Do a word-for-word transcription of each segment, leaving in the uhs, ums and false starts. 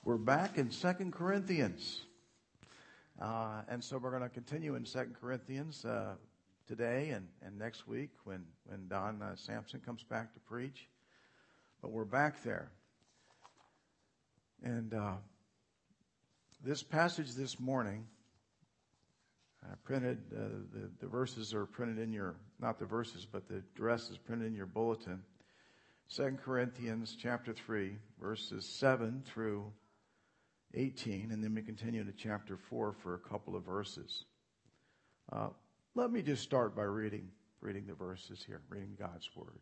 We're back in Second Corinthians. Uh, and so we're going to continue in Second Corinthians uh, today and, and next week when, when Don uh, Sampson comes back to preach. But we're back there. And uh, this passage this morning, I printed, uh, the, the verses are printed in your, not the verses, but the address is printed in your bulletin. Second Corinthians chapter three, verses seven through eighteen, and then we continue to chapter four for a couple of verses. Uh, let me just start by reading reading the verses here, reading God's Word.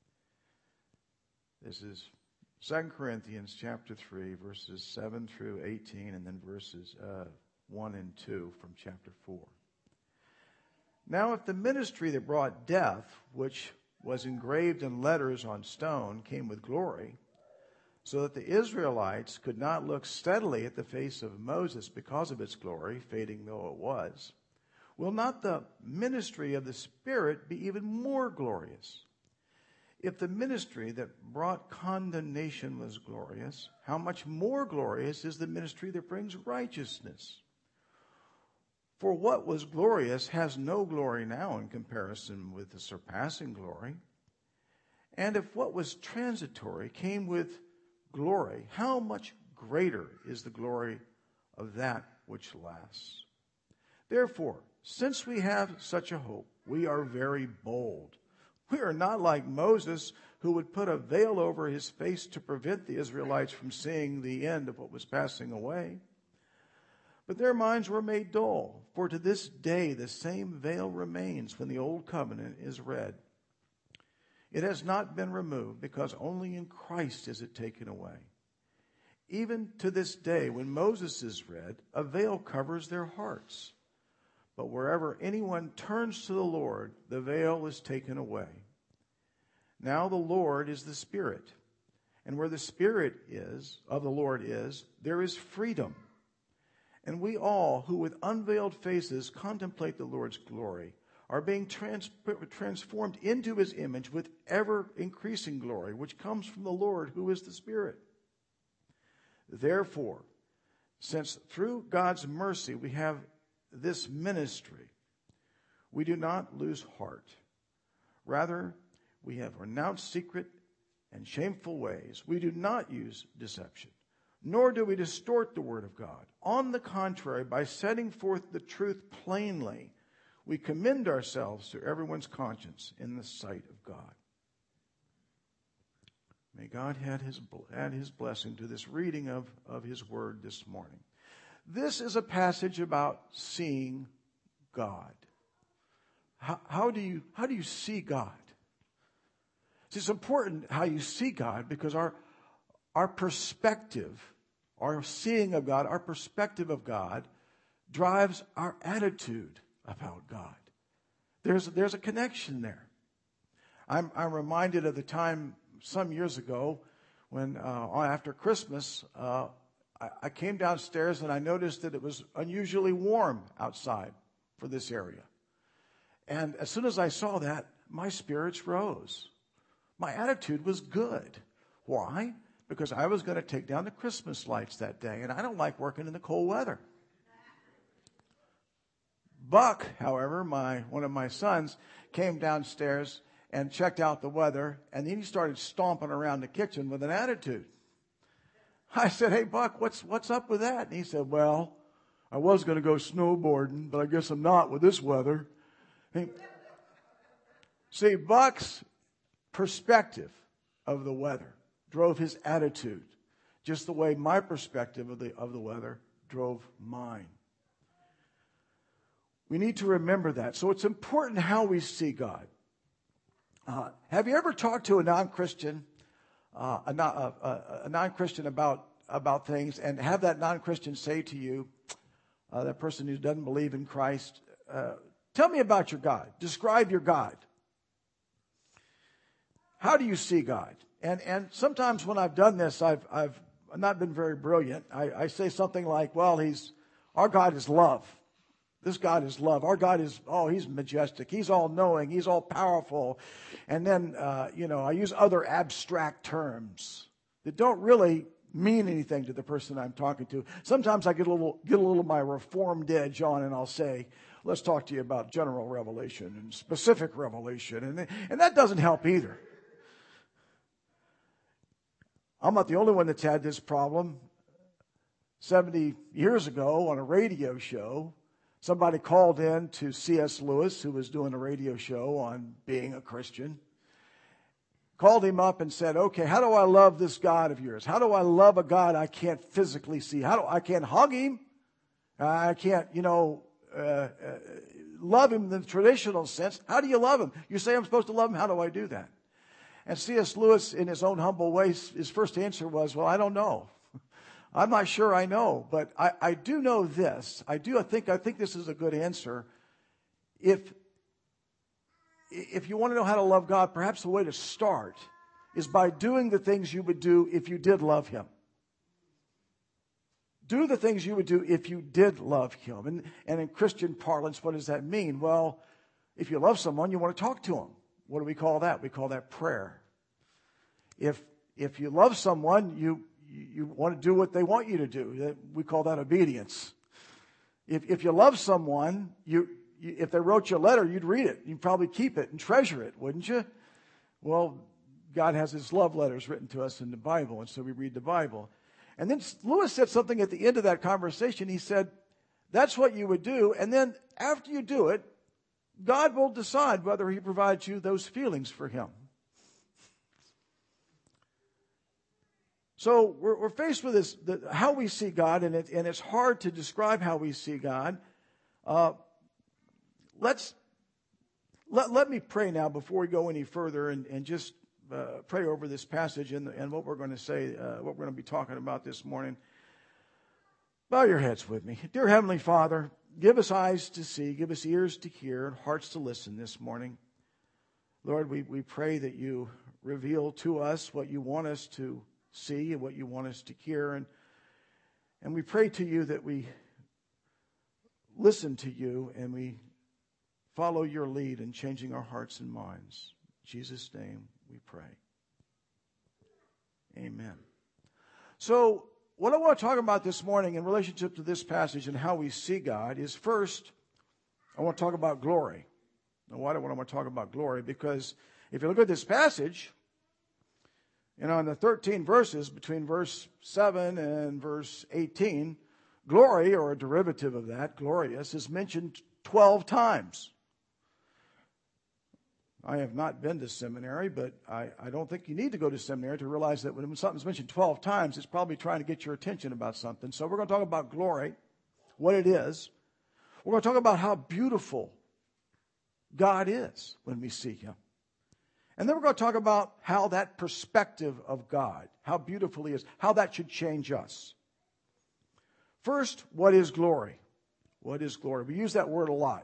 This is Second Corinthians chapter three, verses seven through eighteen, and then verses uh, one and two from chapter four. Now if the ministry that brought death, which was engraved in letters on stone, came with glory, so that the Israelites could not look steadily at the face of Moses because of its glory, fading though it was, will not the ministry of the Spirit be even more glorious? If the ministry that brought condemnation was glorious, how much more glorious is the ministry that brings righteousness? For what was glorious has no glory now in comparison with the surpassing glory. And if what was transitory came with glory, how much greater is the glory of that which lasts? Therefore, since we have such a hope, we are very bold. We are not like Moses, who would put a veil over his face to prevent the Israelites from seeing the end of what was passing away. But their minds were made dull, for to this day the same veil remains when the old covenant is read. It has not been removed, because only in Christ is it taken away. Even to this day, when Moses is read, a veil covers their hearts. But wherever anyone turns to the Lord, the veil is taken away. Now the Lord is the Spirit, and where the Spirit is, of the Lord is, there is freedom. And we all, who with unveiled faces contemplate the Lord's glory, are being trans- transformed into his image with ever-increasing glory, which comes from the Lord, who is the Spirit. Therefore, since through God's mercy we have this ministry, we do not lose heart. Rather, we have renounced secret and shameful ways. We do not use deception, nor do we distort the word of God. On the contrary, by setting forth the truth plainly, we commend ourselves to everyone's conscience in the sight of God. May God add his, add his blessing to this reading of, of his word this morning. This is a passage about seeing God. How, how do you, how do you see God? It's important how you see God, because our, our perspective, our seeing of God, our perspective of God drives our attitude about God. There's, there's a connection there. I'm, I'm reminded of the time some years ago when uh, after Christmas, uh, I, I came downstairs and I noticed that it was unusually warm outside for this area. And as soon as I saw that, my spirits rose. My attitude was good. Why? Because I was going to take down the Christmas lights that day, and I don't like working in the cold weather. Buck, however, my one of my sons, came downstairs and checked out the weather, and then he started stomping around the kitchen with an attitude. I said, "Hey, Buck, what's what's up with that?" And he said, "Well, I was going to go snowboarding, but I guess I'm not with this weather." He, see, Buck's perspective of the weather drove his attitude, just the way my perspective of the of the weather drove mine. We need to remember that. So it's important how we see God. Uh, have you ever talked to a non-Christian, uh, a, a, a non-Christian about about things, and have that non-Christian say to you, uh, that person who doesn't believe in Christ, uh, "Tell me about your God. Describe your God. How do you see God?" And and sometimes when I've done this, I've I've not been very brilliant. I, I say something like, "Well, he's our God is love. This God is love. Our God is, oh, he's majestic. He's all-knowing. He's all-powerful." And then, uh, you know, I use other abstract terms that don't really mean anything to the person I'm talking to. Sometimes I get a little, get a little of my reformed edge on and I'll say, let's talk to you about general revelation and specific revelation. And, and that doesn't help either. I'm not the only one that's had this problem. seventy years ago on a radio show, somebody called in to C S Lewis, who was doing a radio show on being a Christian. Called him up and said, okay, how do I love this God of yours? How do I love a God I can't physically see? How do I can't hug him? I can't, you know, uh, uh, love him in the traditional sense. How do you love him? You say I'm supposed to love him. How do I do that? And C S Lewis, in his own humble way, his first answer was, well, I don't know. I'm not sure I know, but I, I do know this. I do I think I think this is a good answer. If If you want to know how to love God, perhaps the way to start is by doing the things you would do if you did love him. Do the things you would do if you did love him. And, and in Christian parlance, what does that mean? Well, if you love someone, you want to talk to them. What do we call that? We call that prayer. If if you love someone, you you want to do what they want you to do. We call that obedience. If if you love someone, you if they wrote you a letter, you'd read it. You'd probably keep it and treasure it, wouldn't you? Well, God has his love letters written to us in the Bible, and so we read the Bible. And then Lewis said something at the end of that conversation. He said, that's what you would do. And then after you do it, God will decide whether he provides you those feelings for him. So we're, we're faced with this, the, how we see God, and, it, and it's hard to describe how we see God. Uh, let's let, let me pray now before we go any further, and, and just uh, pray over this passage and, and what we're going to say, uh, what we're going to be talking about this morning. Bow your heads with me. Dear Heavenly Father, give us eyes to see, give us ears to hear, and hearts to listen this morning. Lord, we, we pray that you reveal to us what you want us to see and what you want us to hear. And, and we pray to you that we listen to you and we follow your lead in changing our hearts and minds. In Jesus' name we pray. Amen. So, what I want to talk about this morning in relationship to this passage and how we see God is, first, I want to talk about glory. Now, why do I want to talk about glory? Because if you look at this passage, you know, in the thirteen verses between verse seven and verse eighteen, glory, or a derivative of that, glorious, is mentioned twelve times. I have not been to seminary, but I, I don't think you need to go to seminary to realize that when something's mentioned twelve times, it's probably trying to get your attention about something. So we're going to talk about glory, what it is. We're going to talk about how beautiful God is when we see him. And then we're going to talk about how that perspective of God, how beautiful he is, how that should change us. First, what is glory? What is glory? We use that word a lot.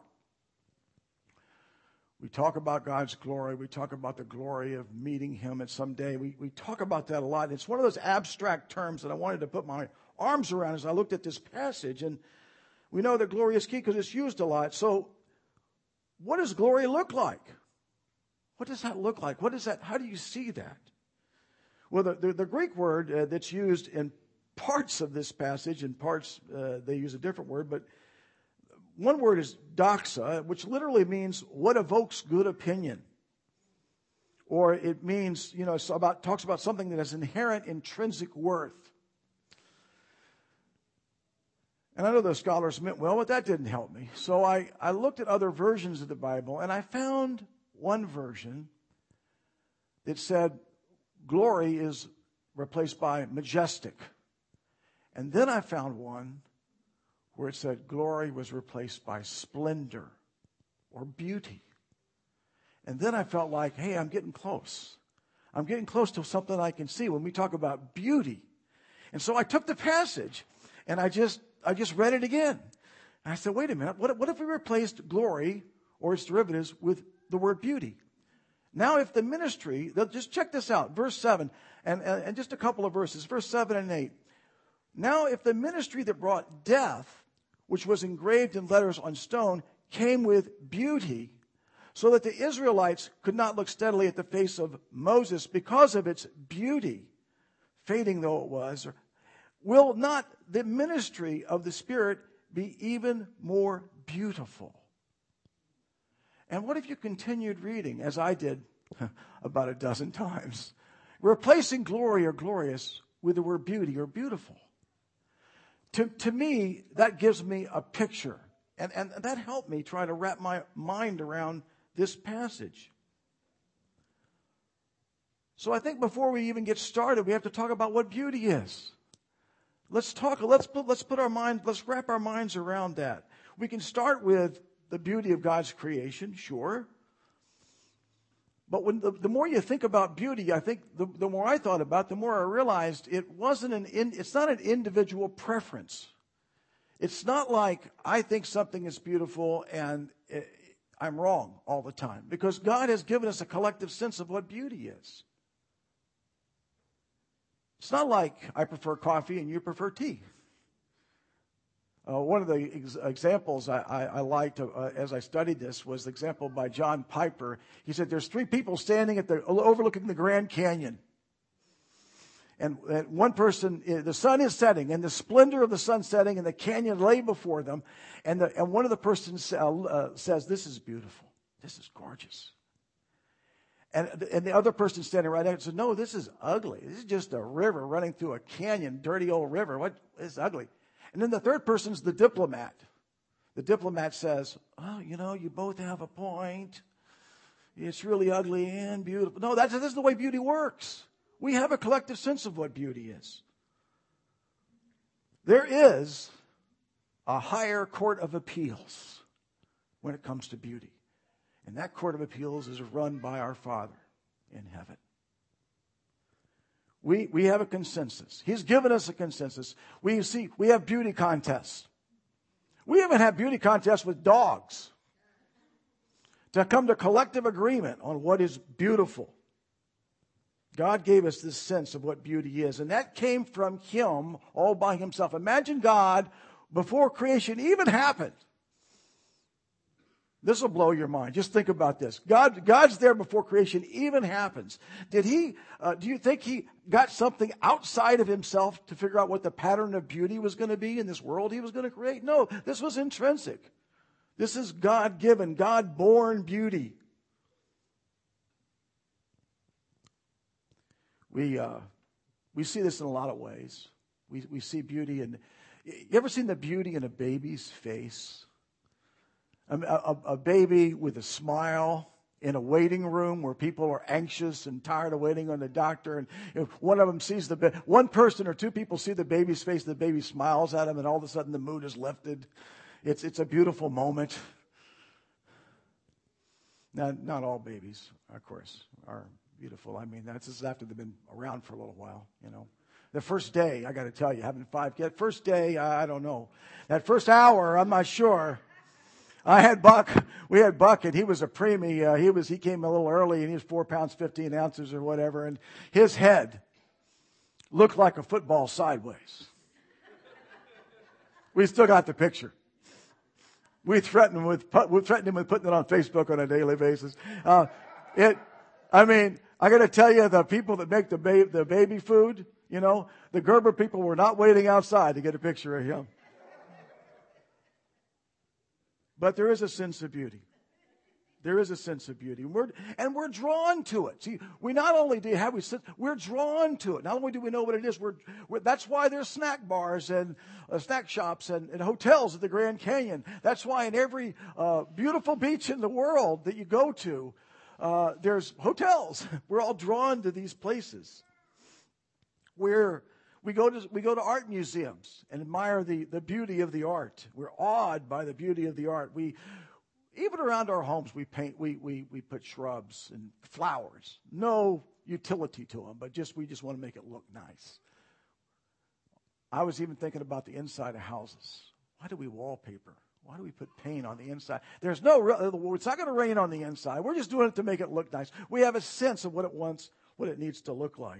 We talk about God's glory. We talk about the glory of meeting him at some day. We, we talk about that a lot. It's one of those abstract terms that I wanted to put my arms around as I looked at this passage. And we know that glory is key because it's used a lot. So what does glory look like? What does that look like? What is that? How do you see that? Well, the, the, the Greek word uh, that's used in parts of this passage, in parts uh, they use a different word, but one word is doxa, which literally means what evokes good opinion. Or it means, you know, it's about, talks about something that has inherent intrinsic worth. And I know those scholars meant well, but that didn't help me. So I, I looked at other versions of the Bible, and I found one version that said glory is replaced by majestic. And then I found one where it said glory was replaced by splendor or beauty. And then I felt like, hey, I'm getting close. I'm getting close to something I can see when we talk about beauty. And so I took the passage and I just I just read it again. And I said, wait a minute, what, what if we replaced glory or its derivatives with the word beauty? Now, if the ministry, just check this out, verse seven, and, and, and just a couple of verses, verse seven and eight. Now, if the ministry that brought death, which was engraved in letters on stone, came with beauty, so that the Israelites could not look steadily at the face of Moses because of its beauty, fading though it was, or, will not the ministry of the Spirit be even more beautiful? And what if you continued reading, as I did about a dozen times, replacing glory or glorious with the word beauty or beautiful? To, to me, that gives me a picture. And, and that helped me try to wrap my mind around this passage. So I think before we even get started, we have to talk about what beauty is. Let's talk, let's put, let's put our mind, let's wrap our minds around that. We can start with the beauty of God's creation, sure. But when the, the more you think about beauty, I think the, the more I thought about it, the more I realized it wasn't an, in, it's not an individual preference. It's not like I think something is beautiful and it, I'm wrong all the time. Because God has given us a collective sense of what beauty is. It's not like I prefer coffee and you prefer tea. Uh, one of the ex- examples I, I, I liked uh, as I studied this was the example by John Piper. He said there's three people standing at the overlooking the Grand Canyon. And, and one person, the sun is setting, and the splendor of the sun setting, and the canyon lay before them. And, the, and one of the persons uh, uh, says, "This is beautiful. This is gorgeous." And, and the other person standing right there says, "No, this is ugly. This is just a river running through a canyon, dirty old river. What is ugly?" And then the third person's the diplomat. The diplomat says, "Oh, you know, you both have a point. It's really ugly and beautiful." No, that's, that's the way beauty works. We have a collective sense of what beauty is. There is a higher court of appeals when it comes to beauty. And that court of appeals is run by our Father in heaven. We, we have a consensus. He's given us a consensus. We see, we have beauty contests. We even have beauty contests with dogs to come to collective agreement on what is beautiful. God gave us this sense of what beauty is, and that came from Him all by Himself. Imagine God before creation even happened. This will blow your mind. Just think about this. God, God's there before creation even happens. Did He, uh, do you think He got something outside of Himself to figure out what the pattern of beauty was going to be in this world He was going to create? No, this was intrinsic. This is God-given, God-born beauty. We uh, we see this in a lot of ways. We we see beauty in. You ever seen the beauty in a baby's face? A, a, a baby with a smile in a waiting room where people are anxious and tired of waiting on the doctor, and you know, one of them sees the ba- one person or two people see the baby's face. The baby smiles at them, and all of a sudden the mood is lifted. It's it's a beautiful moment. Now, not all babies, of course, are beautiful. I mean, that's just after they've been around for a little while, you know. The first day, I got to tell you, having five kids, first day, I don't know. That first hour, I'm not sure. I had Buck. We had Buck, and he was a preemie. Uh, he was. He came a little early, and he was four pounds fifteen ounces or whatever. And his head looked like a football sideways. We still got the picture. We threatened him with we threatened him with putting it on Facebook on a daily basis. Uh, it. I mean, I got to tell you, the people that make the baby the baby food, you know, the Gerber people were not waiting outside to get a picture of him. But there is a sense of beauty. There is a sense of beauty. And we're, and we're drawn to it. See, we not only do have, we we're drawn to it. Not only do we know what it is, we're, we're that's why there's snack bars and uh, snack shops and, and hotels at the Grand Canyon. That's why in every uh, beautiful beach in the world that you go to, uh, there's hotels. We're all drawn to these places. We're We go to we go to art museums and admire the, the beauty of the art. We're awed by the beauty of the art. We even around our homes we paint we we we put shrubs and flowers. No utility to them, but just we just want to make it look nice. I was even thinking about the inside of houses. Why do we wallpaper? Why do we put paint on the inside? There's no real, it's not going to rain on the inside. We're just doing it to make it look nice. We have a sense of what it wants, what it needs to look like.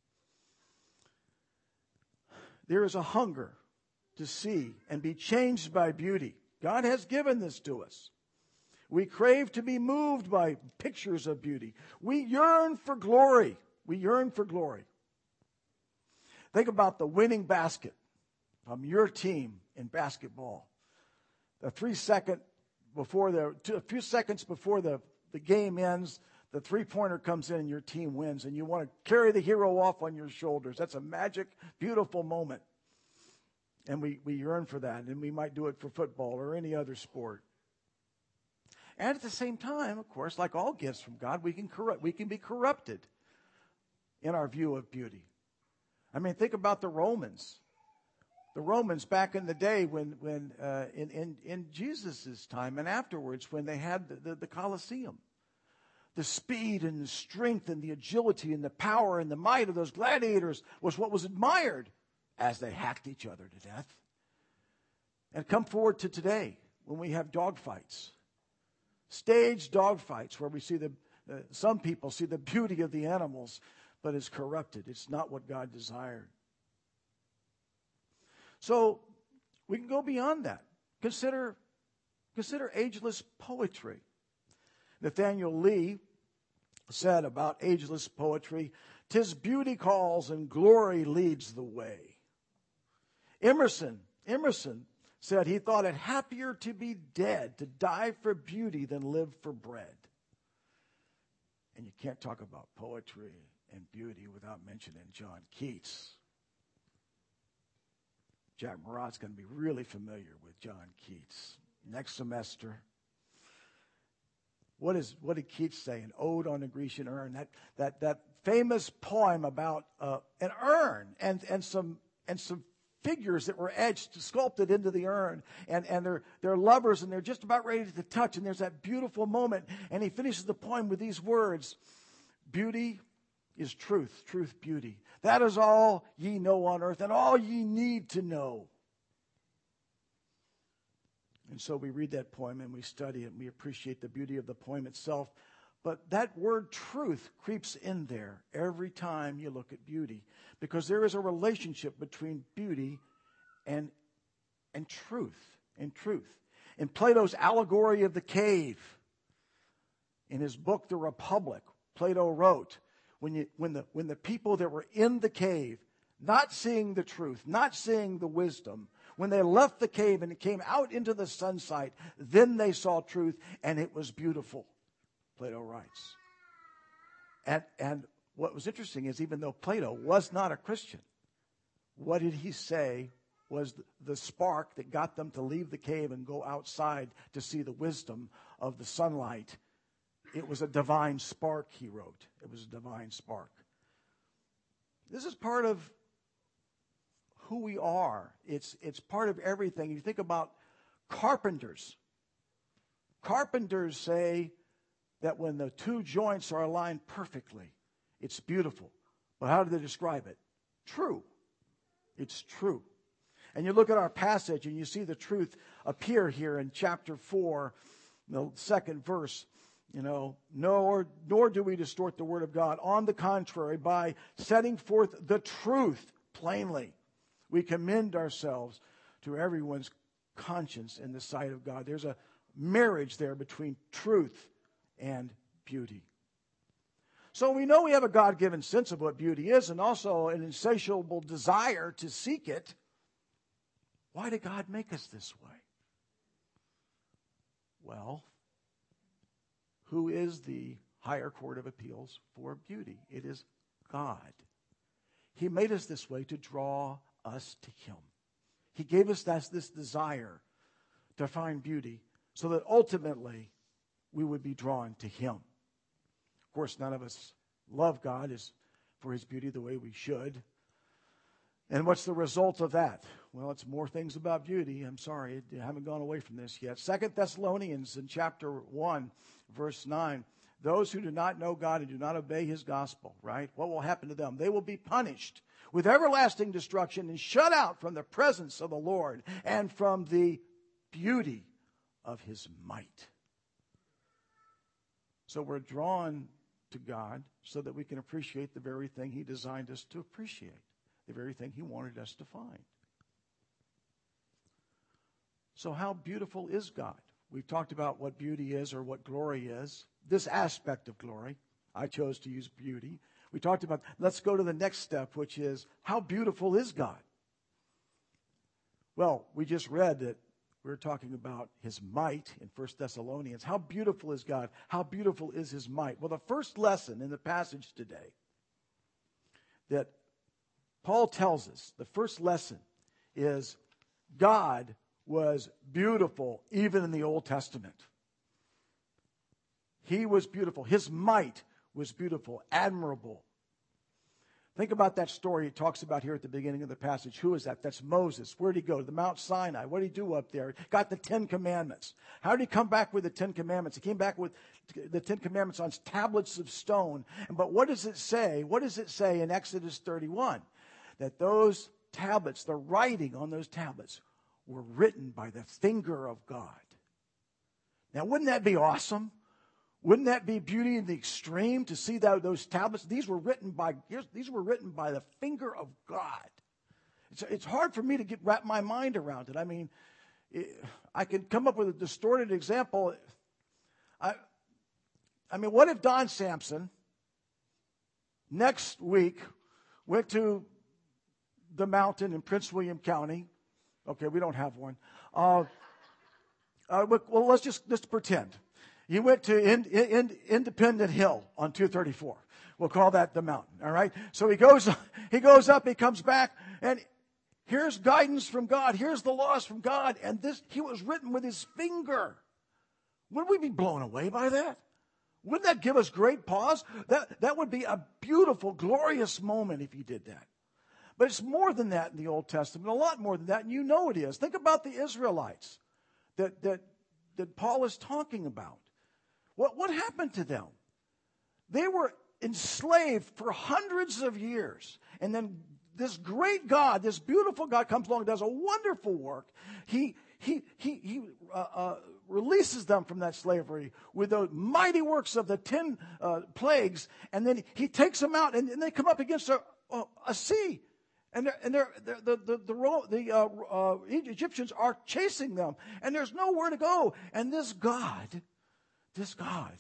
There is a hunger to see and be changed by beauty. God has given this to us. We crave to be moved by pictures of beauty. We yearn for glory. We yearn for glory. Think about the winning basket from your team in basketball. The three second before the, two, a few seconds before the, the game ends, the three-pointer comes in and your team wins, and you want to carry the hero off on your shoulders. That's a magic, beautiful moment. And we, we yearn for that, and we might do it for football or any other sport. And at the same time, of course, like all gifts from God, we can corrupt, we can be corrupted in our view of beauty. I mean, think about the Romans. The Romans back in the day when, when uh, in, in, in Jesus' time and afterwards when they had the, the, the Colosseum. The speed and the strength and the agility and the power and the might of those gladiators was what was admired as they hacked each other to death. And come forward to today when we have dogfights. Staged dogfights where we see the, uh, some people see the beauty of the animals, but it's corrupted. It's not what God desired. So we can go beyond that. Consider, consider ageless poetry. Nathaniel Lee said about ageless poetry, "'Tis beauty calls and glory leads the way." Emerson, Emerson said he thought it happier to be dead, to die for beauty than live for bread. And you can't talk about poetry and beauty without mentioning John Keats. Jack Murat's going to be really familiar with John Keats. Next semester. What is what did Keats say? An ode on a Grecian urn. That that that famous poem about uh, an urn and and some and some figures that were etched, sculpted into the urn, and and they're they're lovers and they're just about ready to touch. And there's that beautiful moment. And he finishes the poem with these words: "Beauty is truth, truth, beauty. That is all ye know on earth, and all ye need to know." And so we read that poem and we study it and we appreciate the beauty of the poem itself. But that word truth creeps in there every time you look at beauty, because there is a relationship between beauty and, and truth, and truth. In Plato's allegory of the cave, in his book, The Republic, Plato wrote, when, you, when, the, when the people that were in the cave, not seeing the truth, not seeing the wisdom, when they left the cave and came out into the sunlight, then they saw truth, and it was beautiful, Plato writes. And, and what was interesting is, even though Plato was not a Christian, what did he say was the, the spark that got them to leave the cave and go outside to see the wisdom of the sunlight? It was a divine spark, he wrote. It was a divine spark. This is part of who we are. It's, it's part of everything. You think about carpenters. Carpenters say that when the two joints are aligned perfectly, it's beautiful. But how do they describe it? True. It's true. And you look at our passage and you see the truth appear here in chapter four, the second verse. You know, nor, nor do we distort the word of God. On the contrary, by setting forth the truth plainly, we commend ourselves to everyone's conscience in the sight of God. There's a marriage there between truth and beauty. So we know we have a God-given sense of what beauty is, and also an insatiable desire to seek it. Why did God make us this way? Well, who is the higher court of appeals for beauty? It is God. He made us this way to draw us to Him. He gave us this, this desire to find beauty so that ultimately we would be drawn to Him. Of course, none of us love God as for His beauty the way we should. And what's the result of that? Well, it's more things about beauty. I'm sorry, I haven't gone away from this yet. Second Thessalonians in chapter one, verse nine. Those who do not know God and do not obey His gospel, right? What will happen to them? They will be punished with everlasting destruction and shut out from the presence of the Lord and from the beauty of His might. So we're drawn to God so that we can appreciate the very thing He designed us to appreciate, the very thing He wanted us to find. So how beautiful is God? We've talked about what beauty is or what glory is. This aspect of glory, I chose to use beauty. We talked about, let's go to the next step, which is, how beautiful is God? Well, we just read that we were talking about his might in First Thessalonians. How beautiful is God? How beautiful is his might? Well, the first lesson in the passage today that Paul tells us, the first lesson is God was beautiful even in the Old Testament. He was beautiful. His might was beautiful, admirable. Think about that story he talks about here at the beginning of the passage. Who is that? That's Moses. Where did he go? To the Mount Sinai. What did he do up there? Got the Ten Commandments. How did he come back with the Ten Commandments? He came back with the Ten Commandments on tablets of stone. But what does it say? What does it say in Exodus thirty-one? That those tablets, the writing on those tablets, were written by the finger of God. Now, wouldn't that be awesome? Wouldn't that be beauty in the extreme to see that those tablets? These were written by these were written by the finger of God. It's, it's hard for me to get wrap my mind around it. I mean, it, I could come up with a distorted example. I, I mean, what if Don Sampson next week went to the mountain in Prince William County? Okay, we don't have one. Uh, uh, well, let's just let's pretend. He went to in, in, Independent Hill on two thirty-four. We'll call that the mountain, all right? So he goes, he goes up, he comes back, and here's guidance from God. Here's the laws from God. And this, he was written with his finger. Wouldn't we be blown away by that? Wouldn't that give us great pause? That, that would be a beautiful, glorious moment if he did that. But it's more than that in the Old Testament, a lot more than that, and you know it is. Think about the Israelites that, that, that Paul is talking about. What, what happened to them? They were enslaved for hundreds of years. And then this great God, this beautiful God comes along and does a wonderful work. He, he, he, he uh, uh, releases them from that slavery with the mighty works of the ten uh, plagues. And then he takes them out, and, and they come up against a, a, a sea. And, they're, and they're, they're, the, the, the, the uh, uh, Egyptians are chasing them. And there's nowhere to go. And this God... This God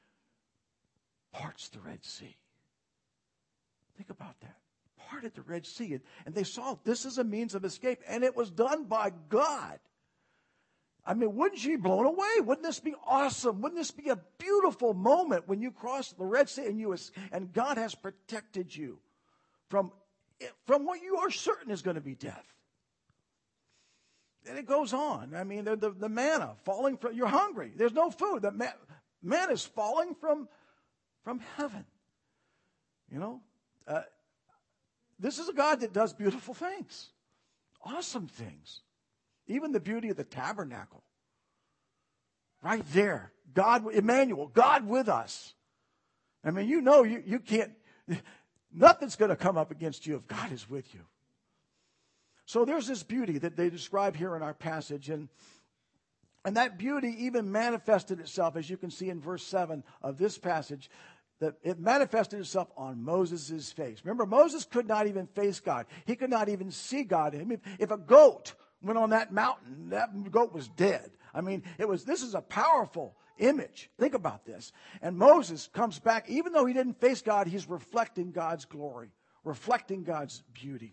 parts the Red Sea. Think about that. Parted the Red Sea. And, and they saw this as a means of escape. And it was done by God. I mean, wouldn't you be blown away? Wouldn't this be awesome? Wouldn't this be a beautiful moment when you cross the Red Sea and, you, and God has protected you from, from what you are certain is going to be death? And it goes on. I mean, the, the, the manna falling from, you're hungry. There's no food. The man, manna is falling from, from heaven. You know, uh, this is a God that does beautiful things, awesome things. Even the beauty of the tabernacle. Right there. God, Emmanuel, God with us. I mean, you know, you, you can't, nothing's going to come up against you if God is with you. So there's this beauty that they describe here in our passage. And, and that beauty even manifested itself, as you can see in verse seven of this passage, that it manifested itself on Moses' face. Remember, Moses could not even face God. He could not even see God. I mean, if a goat went on that mountain, that goat was dead. I mean, it was. This is a powerful image. Think about this. And Moses comes back, even though he didn't face God, he's reflecting God's glory, reflecting God's beauty.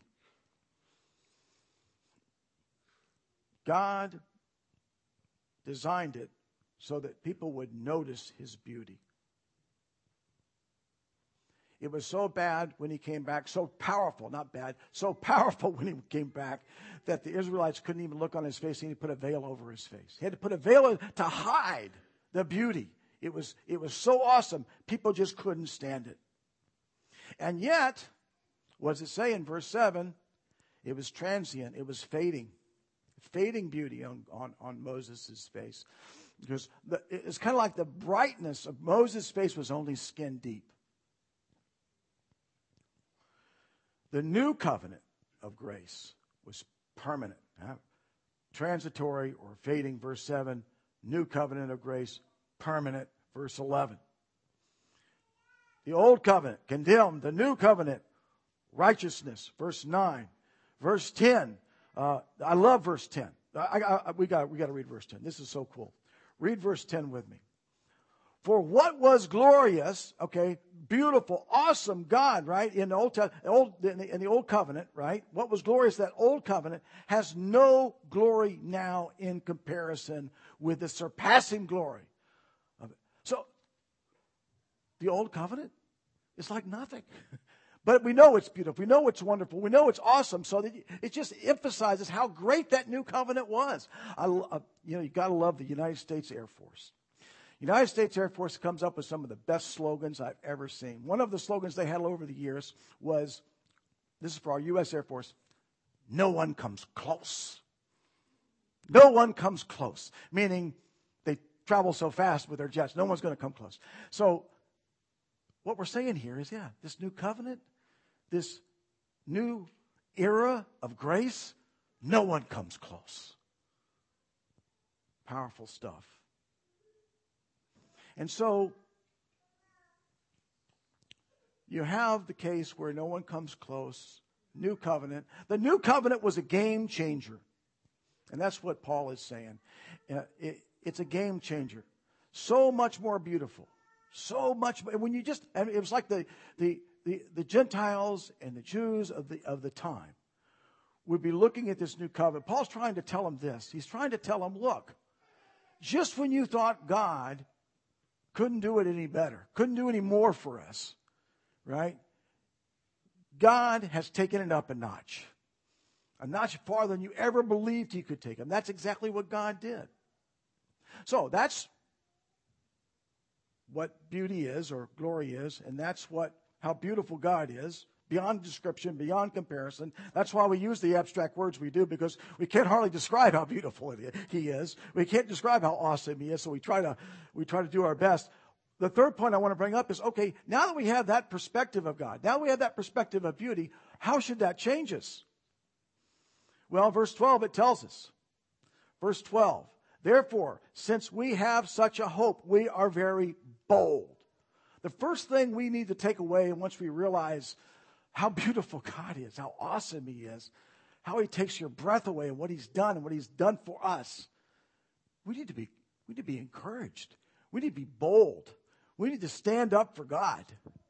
God designed it so that people would notice his beauty. It was so bad when he came back, so powerful, not bad, so powerful when he came back that the Israelites couldn't even look on his face. He had to put a veil over his face. He had to put a veil to hide the beauty. It was, it was so awesome, people just couldn't stand it. And yet, what does it say in verse seven? It was transient, it was fading. Fading beauty on, on, on Moses' face. Because the, it's kind of like the brightness of Moses' face was only skin deep. The new covenant of grace was permanent. Huh? Transitory or fading, verse seven. New covenant of grace, permanent, verse eleven. The old covenant, condemned. The new covenant, righteousness, verse nine. Verse ten. Uh, I love verse ten. I, I, I, we got we got to read verse ten. This is so cool. Read verse ten with me. For what was glorious, okay, beautiful, awesome God, right, in the Old, old in, the, in the Old Covenant, right, what was glorious, that Old Covenant, has no glory now in comparison with the surpassing glory of it. So, the Old Covenant is like nothing. But we know it's beautiful. We know it's wonderful. We know it's awesome. So that it just emphasizes how great that new covenant was. I, uh, you know, you got to love the United States Air Force. United States Air Force comes up with some of the best slogans I've ever seen. One of the slogans they had over the years was, this is for our U S Air Force, no one comes close. No one comes close. Meaning they travel so fast with their jets, no one's going to come close. So what we're saying here is, yeah, this new covenant, this new era of grace, no one comes close. Powerful stuff. And so you have the case where no one comes close. New covenant. The new covenant was a game changer. And that's what Paul is saying. Uh, it, it's a game changer. So much more beautiful. So much. When you just, I mean, it was like the, the, the, the Gentiles and the Jews of the, of the time would be looking at this new covenant. Paul's trying to tell them this. He's trying to tell them, look, just when you thought God couldn't do it any better, couldn't do any more for us, right? God has taken it up a notch. A notch farther than you ever believed he could take him. That's exactly what God did. So that's what beauty is, or glory is, and that's what how beautiful God is, beyond description, beyond comparison. That's why we use the abstract words we do, because we can't hardly describe how beautiful it is, he is. We can't describe how awesome he is, so we try to we try to do our best. The third point I want to bring up is, okay, now that we have that perspective of God, now we have that perspective of beauty, how should that change us? Well, verse twelve, it tells us. Verse twelve, therefore, since we have such a hope, we are very bold. The first thing we need to take away once we realize how beautiful God is, how awesome he is, how he takes your breath away and what he's done and what he's done for us, we need to be, we need to be encouraged. We need to be bold. We need to stand up for God.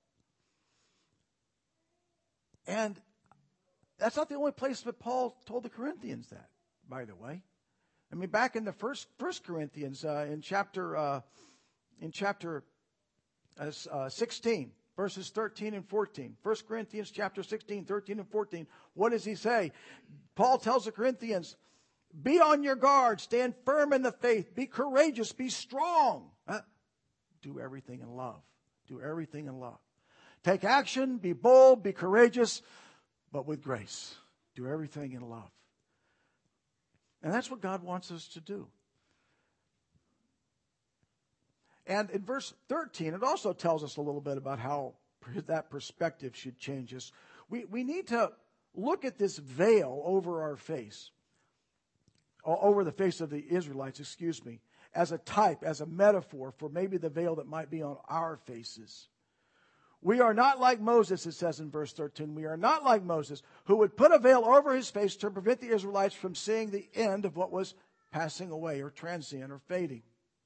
And that's not the only place that Paul told the Corinthians that, by the way. I mean, back in the first First Corinthians, uh, in chapter uh, in chapter uh, uh, sixteen, verses thirteen and fourteen. First Corinthians chapter sixteen, thirteen and fourteen. What does he say? Paul tells the Corinthians, be on your guard, stand firm in the faith, be courageous, be strong. Huh? Do everything in love. Do everything in love. Take action, be bold, be courageous, but with grace. Do everything in love. And that's what God wants us to do. And in verse thirteen, it also tells us a little bit about how that perspective should change us. We, we need to look at this veil over our face, over the face of the Israelites, excuse me, as a type, as a metaphor for maybe the veil that might be on our faces. We are not like Moses, it says in verse thirteen. We are not like Moses, who would put a veil over his face to prevent the Israelites from seeing the end of what was passing away or transient or fading.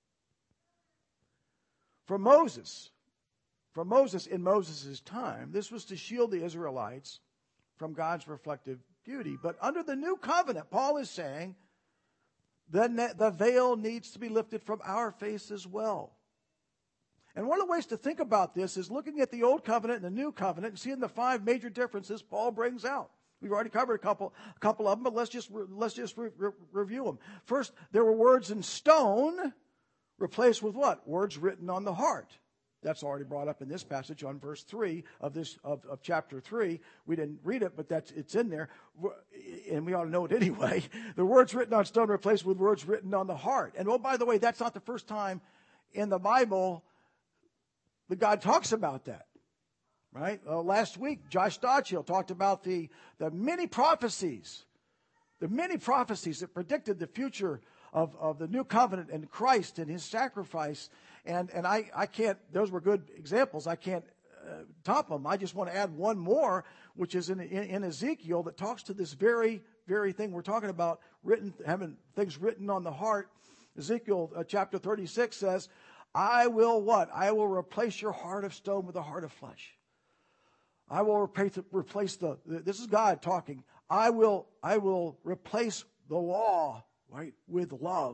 For Moses, for Moses in Moses' time, this was to shield the Israelites from God's reflective beauty. But under the new covenant, Paul is saying that the veil needs to be lifted from our face as well. And one of the ways to think about this is looking at the Old Covenant and the New Covenant and seeing the five major differences Paul brings out. We've already covered a couple, a couple of them, but let's just let's just re- re- review them. First, there were words in stone replaced with what? Words written on the heart. That's already brought up in this passage on verse three of this of, of chapter three. We didn't read it, but that's it's in there, and we ought to know it anyway. The words written on stone replaced with words written on the heart. And oh, by the way, that's not the first time in the Bible that God talks about that. Right? Uh, last week, Josh Dodgehill talked about the the many prophecies, the many prophecies that predicted the future of, of the new covenant and Christ and his sacrifice. And and I, I can't, those were good examples. I can't uh, top them. I just want to add one more, which is in, in, in Ezekiel, that talks to this very, very thing we're talking about, written, having things written on the heart. Ezekiel uh, chapter thirty-six says, I will what? I will replace your heart of stone with a heart of flesh. I will replace, replace the, this is God talking. I will, I will replace the law, right, with love,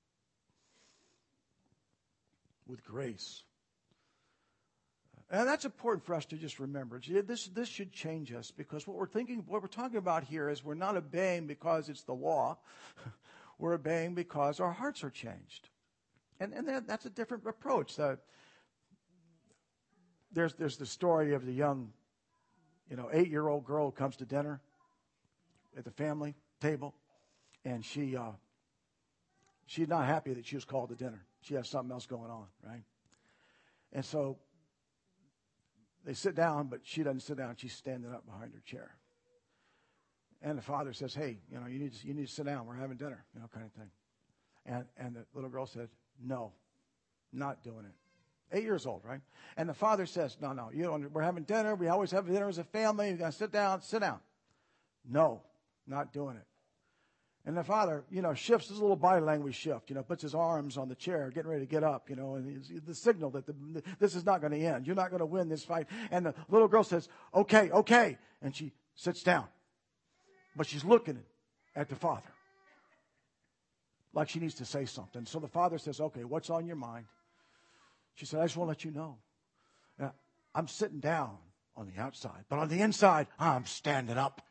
with grace. And that's important for us to just remember. This, this should change us, because what we're thinking, what we're talking about here is we're not obeying because it's the law. We're obeying because our hearts are changed. And, and that, that's a different approach. Uh, there's, there's the story of the young, you know, eight-year-old girl who comes to dinner at the family table, and she, uh, she's not happy that she was called to dinner. She has something else going on, right? And so they sit down, but she doesn't sit down. She's standing up behind her chair. And the father says, hey, you know, you need to, you need to sit down. We're having dinner, you know, kind of thing. And, and the little girl said, no, not doing it. Eight years old, right? And the father says, no, no, you don't, we're having dinner. We always have dinner as a family. You're going to sit down, sit down. No, not doing it. And the father, you know, shifts his little body language shift, you know, puts his arms on the chair, getting ready to get up, you know, and it's the signal that the, this is not going to end. You're not going to win this fight. And the little girl says, okay, okay. And she sits down. But she's looking at the father like she needs to say something. So the father says, okay, what's on your mind? She said, I just want to let you know. Now, I'm sitting down on the outside, but on the inside, I'm standing up.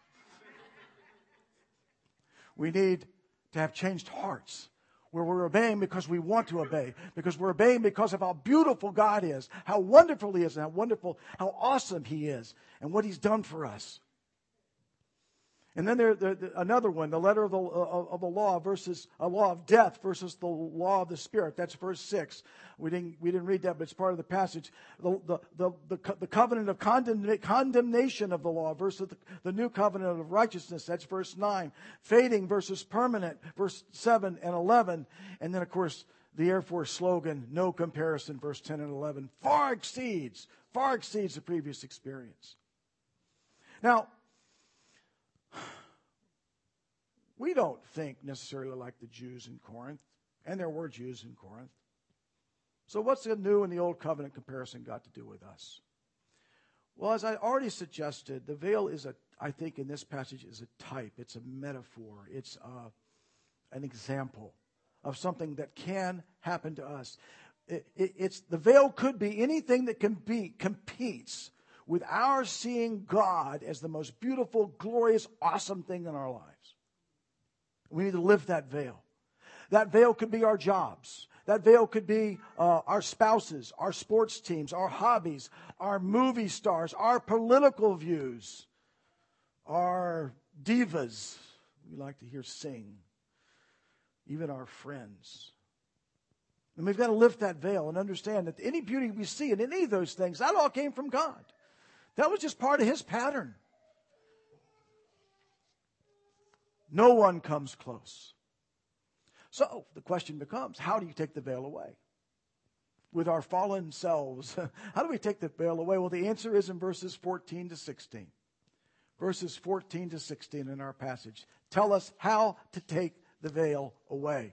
We need to have changed hearts where we're obeying because we want to obey, because we're obeying because of how beautiful God is, how wonderful He is, and how wonderful, how awesome He is, and what He's done for us. And then there, there, there another one, the letter of the of, of the law versus a law of death versus the law of the Spirit. That's verse six. We didn't we didn't read that, but it's part of the passage. The the the, the, the covenant of condemn, condemnation of the law versus the, the new covenant of righteousness. That's verse nine. Fading versus permanent, verse seven and eleven. And then of course the Air Force slogan, no comparison, verse ten and eleven, far exceeds, far exceeds the previous experience. Now, we don't think necessarily like the Jews in Corinth, and there were Jews in Corinth. So what's the new and the old covenant comparison got to do with us? Well, as I already suggested, the veil is a, I think in this passage is a type, it's a metaphor, it's a, an example of something that can happen to us. It, it, it's the veil could be anything that can be competes with our seeing God as the most beautiful, glorious, awesome thing in our lives. We need to lift that veil. That veil could be our jobs. That veil could be uh, our spouses, our sports teams, our hobbies, our movie stars, our political views, our divas we like to hear sing, even our friends. And we've got to lift that veil and understand that any beauty we see in any of those things, that all came from God. That was just part of His pattern. No one comes close. So the question becomes, how do you take the veil away? With our fallen selves, how do we take the veil away? Well, the answer is in verses fourteen to sixteen. Verses fourteen to sixteen in our passage tell us how to take the veil away.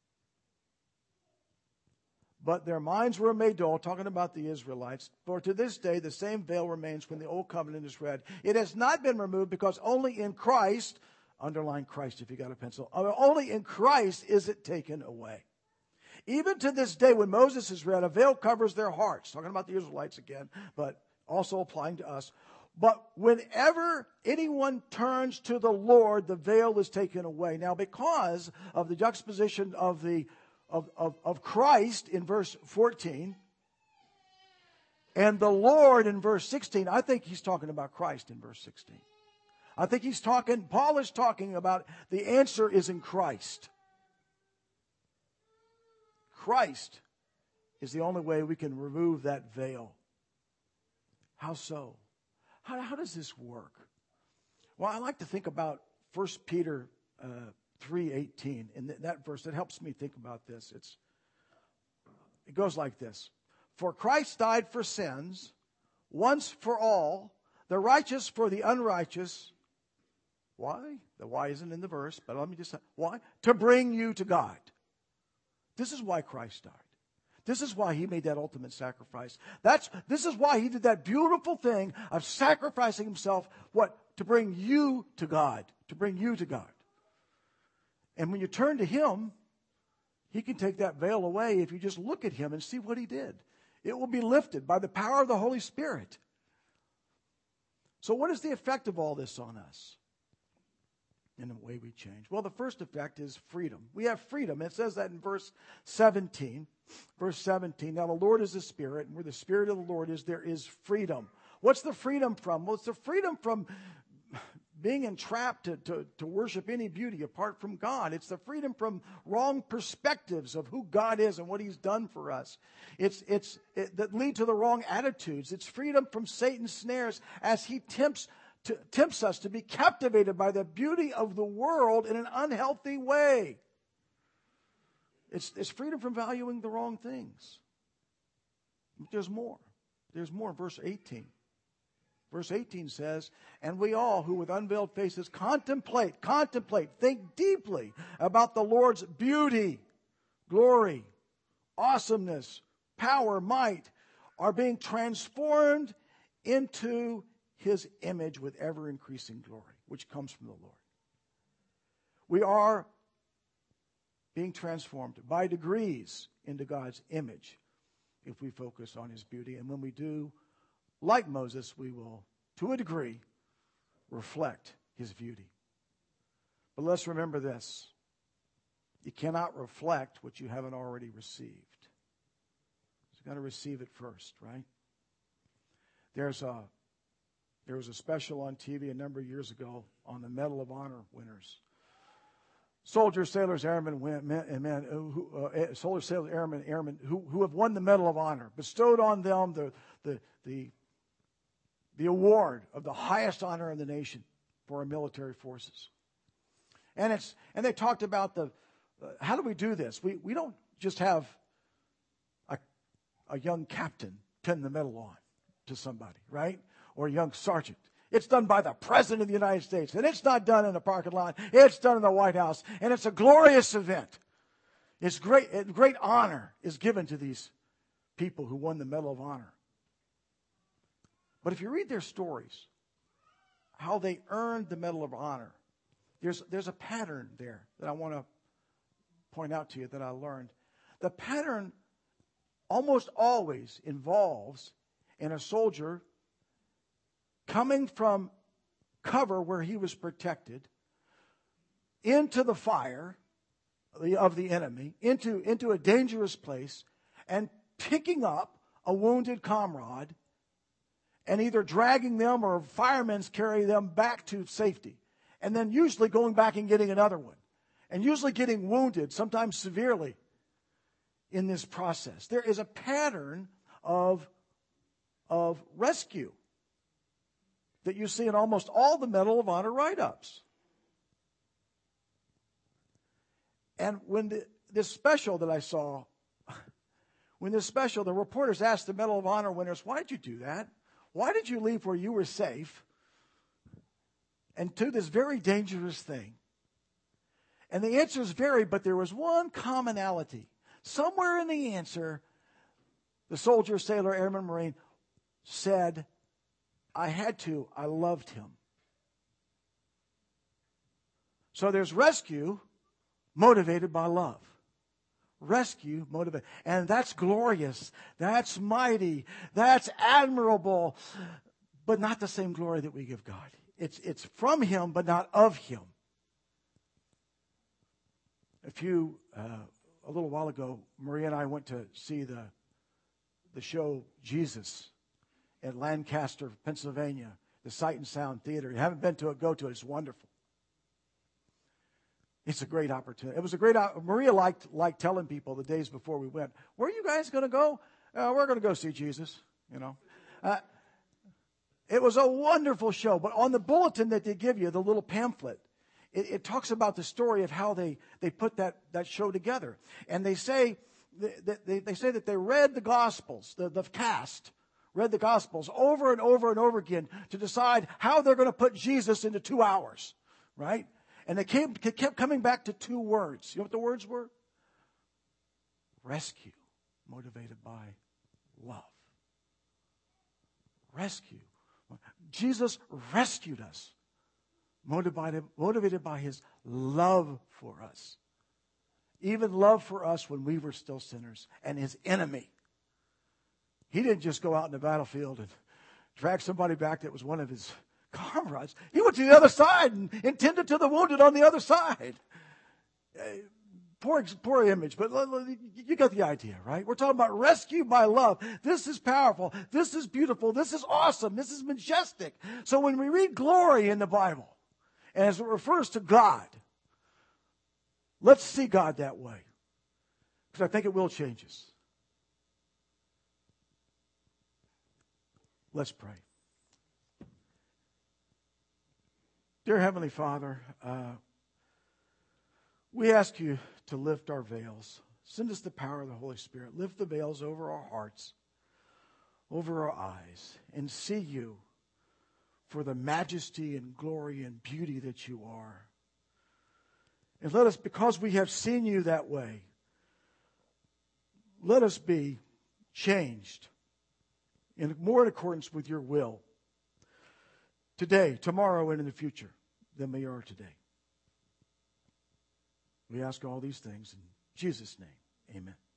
But their minds were made dull, talking about the Israelites. For to this day, the same veil remains when the old covenant is read. It has not been removed because only in Christ, underline Christ if you got a pencil, only in Christ is it taken away. Even to this day, when Moses is read, a veil covers their hearts. Talking about the Israelites again, but also applying to us. But whenever anyone turns to the Lord, the veil is taken away. Now, because of the juxtaposition of the Of, of, of Christ in verse fourteen and the Lord in verse sixteen, I think he's talking about Christ in verse sixteen. I think he's talking, Paul is talking about the answer is in Christ. Christ is the only way we can remove that veil. How so? How, how does this work? Well, I like to think about First Peter uh, three eighteen, in that verse, that helps me think about this. It's, it goes like this. For Christ died for sins, once for all, the righteous for the unrighteous. Why? The why isn't in the verse, but let me just say, why? To bring you to God. This is why Christ died. This is why he made that ultimate sacrifice. That's, this is why he did that beautiful thing of sacrificing himself, what? To bring you to God. To bring you to God. And when you turn to him, he can take that veil away if you just look at him and see what he did. It will be lifted by the power of the Holy Spirit. So what is the effect of all this on us? In the way we change. Well, the first effect is freedom. We have freedom. It says that in verse seventeen. Verse seventeen. Now the Lord is the Spirit, and where the Spirit of the Lord is, there is freedom. What's the freedom from? Well, it's the freedom from being entrapped to, to, to worship any beauty apart from God. It's the freedom from wrong perspectives of who God is and what he's done for us. It's, it's, it, that lead to the wrong attitudes. It's freedom from Satan's snares as he tempts To, tempts us to be captivated by the beauty of the world in an unhealthy way. It's, it's freedom from valuing the wrong things. But there's more. There's more. Verse eighteen. Verse eighteen says, and we all who with unveiled faces contemplate, contemplate, think deeply about the Lord's beauty, glory, awesomeness, power, might, are being transformed into his image with ever-increasing glory, which comes from the Lord. We are being transformed by degrees into God's image if we focus on his beauty. And when we do, like Moses, we will, to a degree, reflect his beauty. But let's remember this. You cannot reflect what you haven't already received. You've got to receive it first, right? There's a There was a special on T V a number of years ago on the Medal of Honor winners. Soldiers, sailors, airmen, men, and men, who, uh, soldiers, sailors, airmen, airmen who, who have won the Medal of Honor, bestowed on them the, the, the, the award of the highest honor in the nation for our military forces. And it's and they talked about the uh, how do we do this? We we don't just have a a young captain pin the medal on to somebody, right? Or a young sergeant. It's done by the President of the United States. And it's not done in a parking lot. It's done in the White House. And it's a glorious event. It's great. Great honor is given to these people who won the Medal of Honor. But if you read their stories, how they earned the Medal of Honor, there's, there's a pattern there that I want to point out to you that I learned. The pattern almost always involves in a soldier coming from cover where he was protected into the fire of the enemy, into, into a dangerous place, and picking up a wounded comrade and either dragging them or firemen carry them back to safety. And then usually going back and getting another one. And usually getting wounded, sometimes severely, in this process. There is a pattern of, of rescue that you see in almost all the Medal of Honor write-ups. And when the, this special that I saw, when this special, the reporters asked the Medal of Honor winners, why did you do that? Why did you leave where you were safe and do this very dangerous thing? And the answers vary, but there was one commonality. Somewhere in the answer, the soldier, sailor, airman, Marine said, I had to. I loved him. So there's rescue motivated by love. Rescue motivated. And that's glorious. That's mighty. That's admirable. But not the same glory that we give God. It's, it's from him, but not of him. A few, uh, a little while ago, Maria and I went to see the, the show Jesus at Lancaster, Pennsylvania, the Sight and Sound Theater. If you haven't been to it, go to it. It's wonderful. It's a great opportunity. It was a great, Maria liked, liked telling people the days before we went, where are you guys going to go? Uh, we're going to go see Jesus, you know. Uh, it was a wonderful show. But on the bulletin that they give you, the little pamphlet, it, it talks about the story of how they, they put that, that show together. And they say, they, they say that they read the Gospels, the, the cast, read the Gospels over and over and over again to decide how they're going to put Jesus into two hours, right? And they came, kept coming back to two words. You know what the words were? Rescue, motivated by love. Rescue. Jesus rescued us, motivated, motivated by his love for us. Even love for us when we were still sinners and his enemy. He didn't just go out in the battlefield and drag somebody back that was one of his comrades. He went to the other side and intended to the wounded on the other side. Uh, poor, poor image, but you got the idea, right? We're talking about rescue by love. This is powerful. This is beautiful. This is awesome. This is majestic. So when we read glory in the Bible, and as it refers to God, let's see God that way. Because I think it will change us. Let's pray. Dear Heavenly Father, uh, we ask you to lift our veils. Send us the power of the Holy Spirit. Lift the veils over our hearts, over our eyes, and see you for the majesty and glory and beauty that you are. And let us, because we have seen you that way, let us be changed in more in accordance with your will today, tomorrow, and in the future than we are today. We ask all these things in Jesus' name. Amen.